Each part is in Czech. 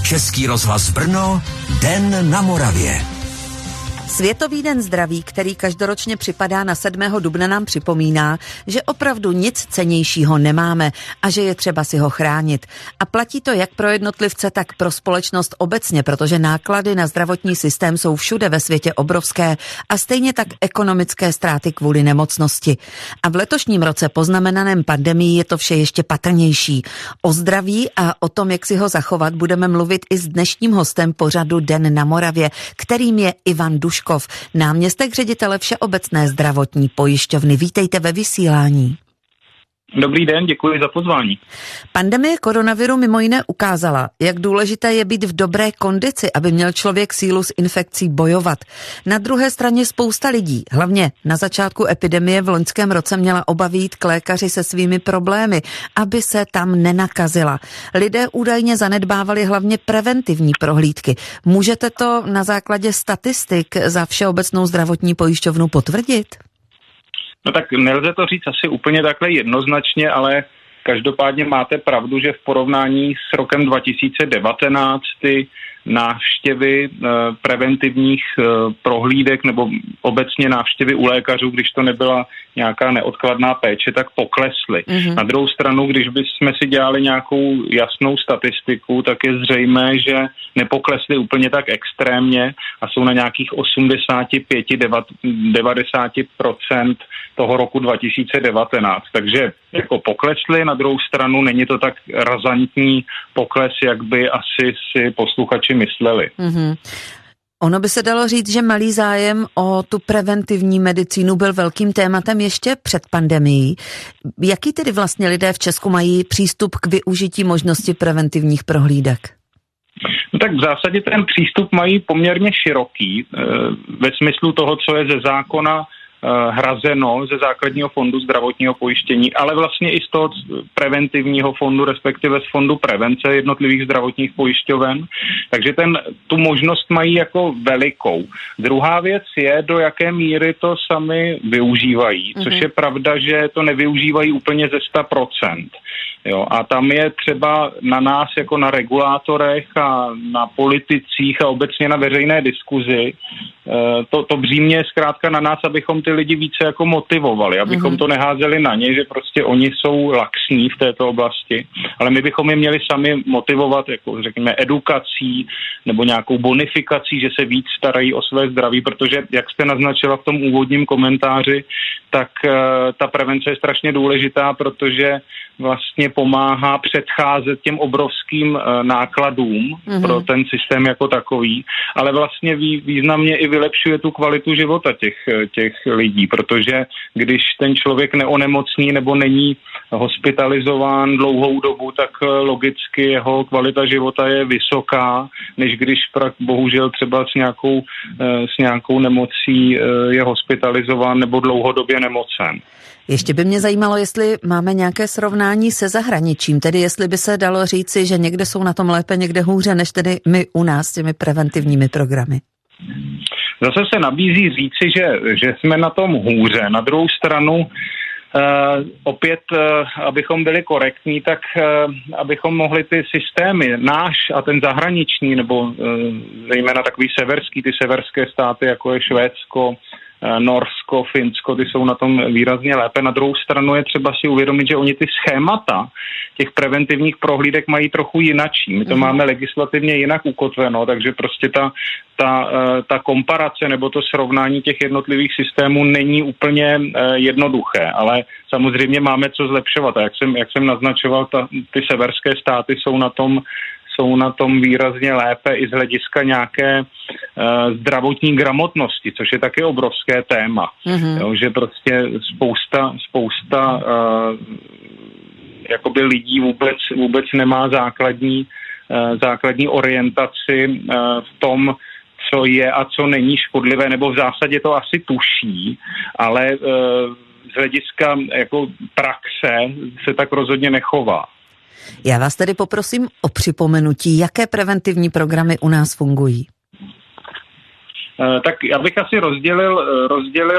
Český rozhlas Brno, Den na Moravě. Světový den zdraví, který každoročně připadá na 7. dubna, nám připomíná, že opravdu nic cennějšího nemáme a že je třeba si ho chránit. A platí to jak pro jednotlivce, tak pro společnost obecně, protože náklady na zdravotní systém jsou všude ve světě obrovské a stejně tak ekonomické ztráty kvůli nemocnosti. A v letošním roce poznamenaném pandemií je to vše ještě patrnější. O zdraví a o tom, jak si ho zachovat, budeme mluvit i s dnešním hostem pořadu Den na Moravě, kterým je Ivan Duškov, náměstek ředitele Všeobecné zdravotní pojišťovny. Vítejte ve vysílání. Dobrý den, děkuji za pozvání. Pandemie koronaviru mimo jiné ukázala, jak důležité je být v dobré kondici, aby měl člověk sílu s infekcí bojovat. Na druhé straně spousta lidí, hlavně na začátku epidemie v loňském roce, měla obavy jít k lékaři se svými problémy, aby se tam nenakazila. Lidé údajně zanedbávali hlavně preventivní prohlídky. Můžete to na základě statistik za Všeobecnou zdravotní pojišťovnu potvrdit? No tak nelze to říct asi úplně takhle jednoznačně, ale každopádně máte pravdu, že v porovnání s rokem 2019 ty návštěvy preventivních prohlídek nebo obecně návštěvy u lékařů, když to nebyla nějaká neodkladná péče, tak poklesly. Na druhou stranu, když bychom si dělali nějakou jasnou statistiku, tak je zřejmé, že nepoklesly úplně tak extrémně a jsou na nějakých 85-90% toho roku 2019. Takže jako poklesly, na druhou stranu není to tak razantní pokles, jak by asi si posluchači mysleli. Ono by se dalo říct, že malý zájem o tu preventivní medicínu byl velkým tématem ještě před pandemií. Jaký tedy vlastně lidé v Česku mají přístup k využití možnosti preventivních prohlídek? No tak v zásadě ten přístup mají poměrně široký ve smyslu toho, co je ze zákona hrazeno ze základního fondu zdravotního pojištění, ale vlastně i z toho preventivního fondu, respektive z fondu prevence jednotlivých zdravotních pojišťoven. Takže tu možnost mají jako velikou. Druhá věc je, do jaké míry to sami využívají, což je pravda, že to nevyužívají úplně ze 100%. Jo, a tam je třeba na nás jako na regulátorech a na politicích a obecně na veřejné diskuzi to břímě je zkrátka na nás, abychom ty lidi více jako motivovali, abychom to neházeli na ně, že prostě oni jsou laxní v této oblasti, ale my bychom je měli sami motivovat, jako řekněme edukací nebo nějakou bonifikací, že se víc starají o své zdraví, protože jak jste naznačila v tom úvodním komentáři, tak ta prevence je strašně důležitá, protože vlastně pomáhá předcházet těm obrovským nákladům pro ten systém jako takový, ale vlastně významně i vylepšuje tu kvalitu života těch lidí, protože když ten člověk neonemocní nebo není hospitalizován dlouhou dobu, tak logicky jeho kvalita života je vysoká, než když bohužel třeba s nějakou nemocí je hospitalizován nebo dlouhodobě nemocen. Ještě by mě zajímalo, jestli máme nějaké srovnání se zahraničím, tedy jestli by se dalo říci, že někde jsou na tom lépe, někde hůře, než tedy my u nás s těmi preventivními programy. Zase se nabízí říci, že jsme na tom hůře. Na druhou stranu opět, abychom byli korektní, tak abychom mohli ty systémy, náš a ten zahraniční, nebo zejména takový severský, ty severské státy, jako je Švédsko, Norsko, Finsko, ty jsou na tom výrazně lépe. Na druhou stranu je třeba si uvědomit, že oni ty schémata těch preventivních prohlídek mají trochu jinačí. My to máme legislativně jinak ukotveno, takže prostě ta komparace nebo to srovnání těch jednotlivých systémů není úplně jednoduché, ale samozřejmě máme co zlepšovat. A jak jsem naznačoval, ty severské státy jsou na tom výrazně lépe i z hlediska nějaké zdravotní gramotnosti, což je taky obrovské téma. Jo, že prostě spousta jakoby lidí vůbec nemá základní orientaci v tom, co je a co není škodlivé, nebo v zásadě to asi tuší, ale z hlediska jako praxe se tak rozhodně nechová. Já vás tedy poprosím o připomenutí, jaké preventivní programy u nás fungují. Tak já bych asi rozdělil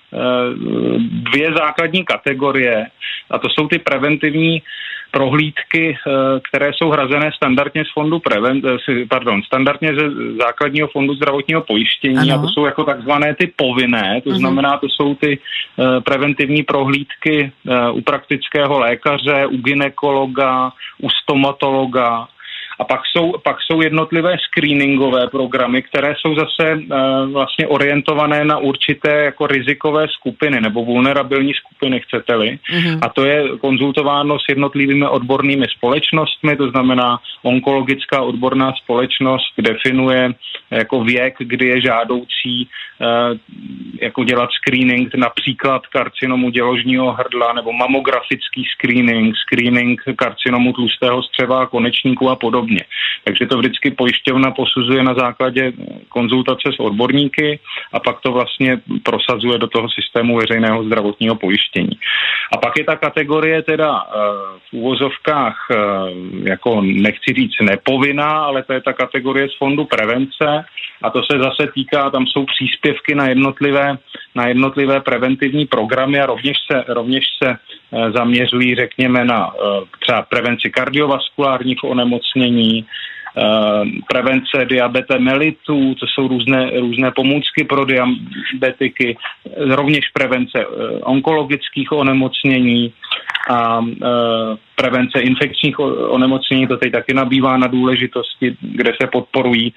dvě základní kategorie, a to jsou ty preventivní prohlídky, které jsou hrazené standardně z standardně ze základního fondu zdravotního pojištění. Ano. A to jsou jako takzvané ty povinné, to znamená, to jsou ty preventivní prohlídky u praktického lékaře, u gynekologa, u stomatologa. A pak jsou jednotlivé screeningové programy, které jsou zase vlastně orientované na určité jako rizikové skupiny nebo vulnerabilní skupiny, chcete-li. A to je konzultováno s jednotlivými odbornými společnostmi, to znamená onkologická odborná společnost definuje jako věk, kdy je žádoucí jako dělat screening, například karcinomu děložního hrdla nebo mamografický screening karcinomu tlustého střeva a konečníku a podobně. Takže to vždycky pojišťovna posuzuje na základě konzultace s odborníky a pak to vlastně prosazuje do toho systému veřejného zdravotního pojištění. A pak je ta kategorie teda v úvozovkách, jako nechci říct nepovinná, ale to je ta kategorie z fondu prevence a to se zase týká, tam jsou příspěvky na jednotlivé preventivní programy a rovněž se zaměřují, řekněme, na třeba prevenci kardiovaskulárních onemocnění, prevence diabete mellitus, to jsou různé pomůcky pro diabetiky, rovněž prevence onkologických onemocnění a prevence infekčních onemocnění, to teď taky nabývá na důležitosti, kde se podporují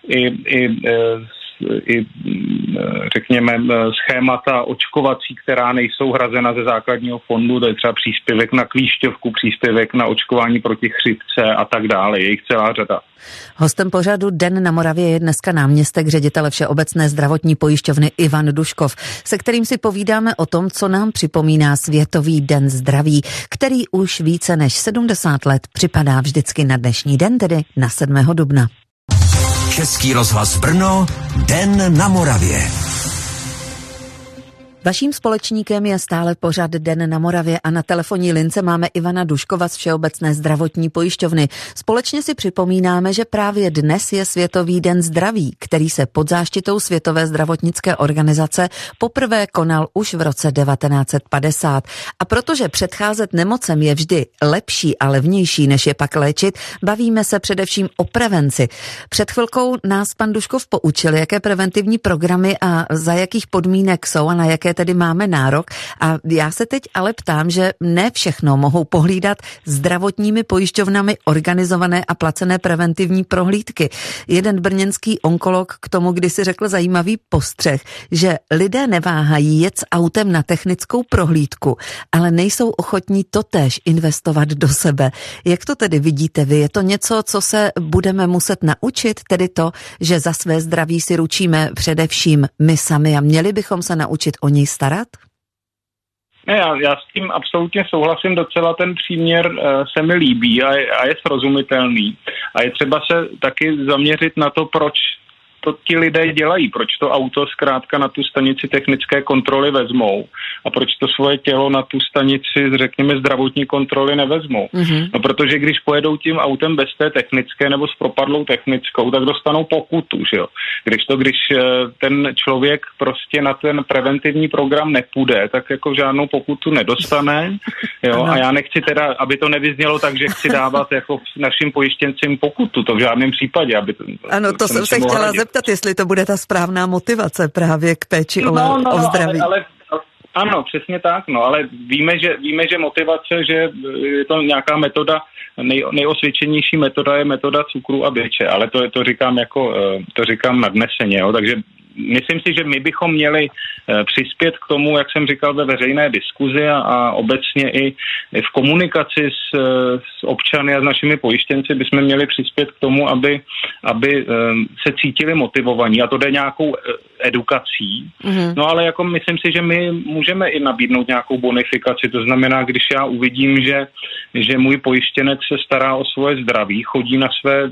i řekněme schémata očkovací, která nejsou hrazena ze základního fondu, to je třeba příspěvek na klíšťovku, příspěvek na očkování proti chřipce a tak dále, je jich celá řada. Hostem pořadu Den na Moravě je dneska náměstek ředitele Všeobecné zdravotní pojišťovny Ivan Duškov, se kterým si povídáme o tom, co nám připomíná Světový den zdraví, který už více než 70 let připadá vždycky na dnešní den, tedy na 7. dubna. Český rozhlas Brno, Den na Moravě. Vaším společníkem je stále pořad Den na Moravě a na telefonní lince máme Ivana Duškova z Všeobecné zdravotní pojišťovny. Společně si připomínáme, že právě dnes je Světový den zdraví, který se pod záštitou Světové zdravotnické organizace poprvé konal už v roce 1950. A protože předcházet nemocem je vždy lepší a levnější, než je pak léčit, bavíme se především o prevenci. Před chvilkou nás pan Duškov poučil, jaké preventivní programy a za jakých podmínek jsou a na jaké tedy máme nárok. A já se teď ale ptám, že ne všechno mohou pohlídat zdravotními pojišťovnami organizované a placené preventivní prohlídky. Jeden brněnský onkolog k tomu kdysi řekl zajímavý postřeh, že lidé neváhají jet s autem na technickou prohlídku, ale nejsou ochotní totéž investovat do sebe. Jak to tedy vidíte vy? Je to něco, co se budeme muset naučit, tedy to, že za své zdraví si ručíme především my sami a měli bychom se naučit o něj starat? Ne, já s tím absolutně souhlasím, docela ten příměr se mi líbí a je srozumitelný. A je třeba se taky zaměřit na to, proč to ti lidé dělají, proč to auto zkrátka na tu stanici technické kontroly vezmou a proč to svoje tělo na tu stanici, řekněme, zdravotní kontroly nevezmou. No protože když pojedou tím autem bez té technické nebo s propadlou technickou, tak dostanou pokutu, že jo. Když ten člověk prostě na ten preventivní program nepůjde, tak jako žádnou pokutu nedostane, jo. A já nechci teda, aby to nevyznělo tak, že chci dávat jako našim pojištěncím pokutu, to v žádném případě, aby ano, to jsem se chtěla zeptat, jestli to bude ta správná motivace právě k péči o zdraví. Ale ano, přesně tak, ale víme, že motivace, že je to nějaká metoda, nejosvědčenější metoda je metoda cukru a byče, ale to říkám nadneseně, jo, takže myslím si, že my bychom měli přispět k tomu, jak jsem říkal, ve veřejné diskuzi a obecně i v komunikaci s občany a s našimi pojištěnci bychom měli přispět k tomu, aby se cítili motivovaní a to jde nějakou edukací. No ale jako myslím si, že my můžeme i nabídnout nějakou bonifikaci, to znamená, když já uvidím, že můj pojištěnec se stará o svoje zdraví, chodí na své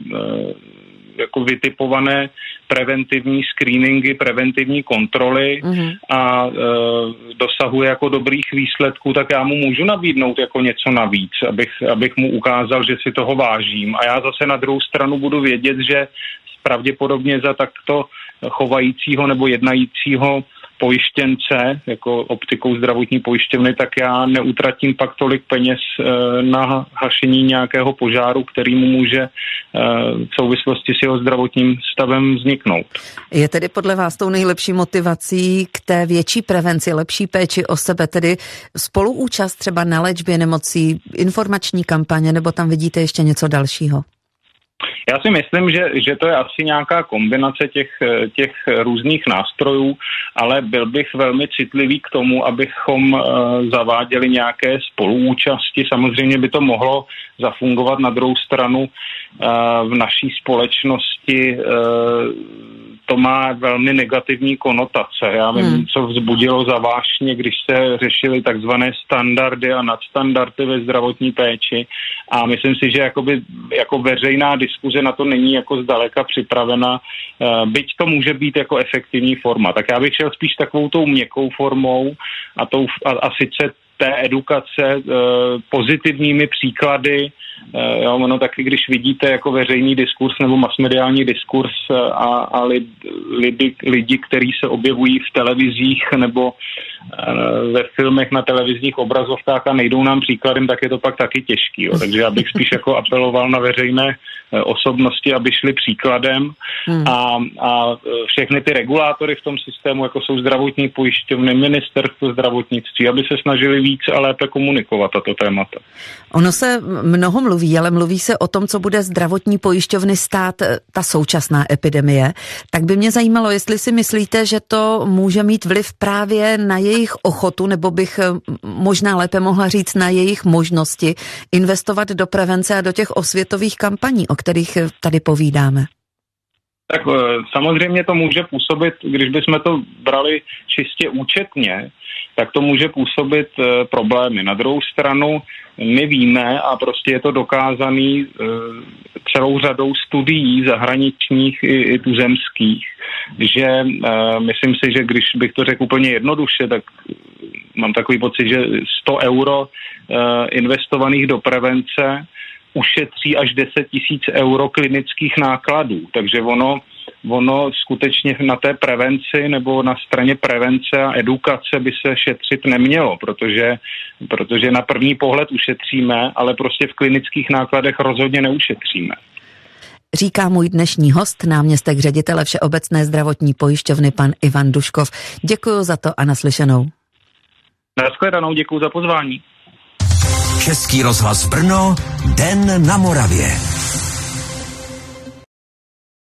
jako vytipované preventivní screeningy, preventivní kontroly a dosahuje jako dobrých výsledků, tak já mu můžu nabídnout jako něco navíc, abych mu ukázal, že si toho vážím. A já zase na druhou stranu budu vědět, že pravděpodobně za takto chovajícího nebo jednajícího pojištěnce, jako optikou zdravotní pojišťovny, tak já neutratím pak tolik peněz na hašení nějakého požáru, který mu může v souvislosti s jeho zdravotním stavem vzniknout. Je tedy podle vás tou nejlepší motivací k té větší prevenci, lepší péči o sebe, tedy spoluúčast třeba na léčbě nemocí, informační kampaně, nebo tam vidíte ještě něco dalšího? Já si myslím, že to je asi nějaká kombinace těch různých nástrojů, ale byl bych velmi citlivý k tomu, abychom zaváděli nějaké spoluúčasti. Samozřejmě by to mohlo zafungovat. Na druhou stranu v naší společnosti to má velmi negativní konotace. Já vím, co vzbudilo za vášně, když se řešily takzvané standardy a nadstandardy ve zdravotní péči, a myslím si, že jako veřejná diskuze na to není jako zdaleka připravena, byť to může být jako efektivní forma. Tak já bych šel spíš takovou tou měkkou formou a sice té edukace pozitivními příklady. Ono taky, když vidíte jako veřejný diskurs nebo masmediální diskurs a lidi, kteří se objevují v televizích nebo ve filmech na televizních obrazovkách a nejdou nám příkladem, tak je to pak taky těžký. Jo. Takže já bych spíš jako apeloval na veřejné osobnosti, aby šli příkladem a všechny ty regulátory v tom systému, jako jsou zdravotní pojišťovny, ministerstvo zdravotnictví, aby se snažili víc a lépe komunikovat tato témata. Ono se mnoho mluví, ale mluví se o tom, co bude zdravotní pojišťovny stát ta současná epidemie. Tak by mě zajímalo, jestli si myslíte, že to může mít vliv právě na jejich ochotu, nebo bych možná lépe mohla říct na jejich možnosti investovat do prevence a do těch osvětových kampaní, o kterých tady povídáme. Tak samozřejmě to může působit, když bychom to brali čistě účetně, tak to může působit problémy. Na druhou stranu my víme, a prostě je to dokázaný celou řadou studií zahraničních i tuzemských, že myslím si, že když bych to řekl úplně jednoduše, tak mám takový pocit, že 100 euro investovaných do prevence ušetří až 10 000 euro klinických nákladů. Takže ono skutečně na té prevenci nebo na straně prevence a edukace by se šetřit nemělo, protože na první pohled ušetříme, ale prostě v klinických nákladech rozhodně neušetříme. Říká můj dnešní host, náměstek ředitele Všeobecné zdravotní pojišťovny, pan Ivan Duškov. Děkuju za to a naslyšenou. Nashledanou, děkuju za pozvání. Český rozhlas Brno, Den na Moravě.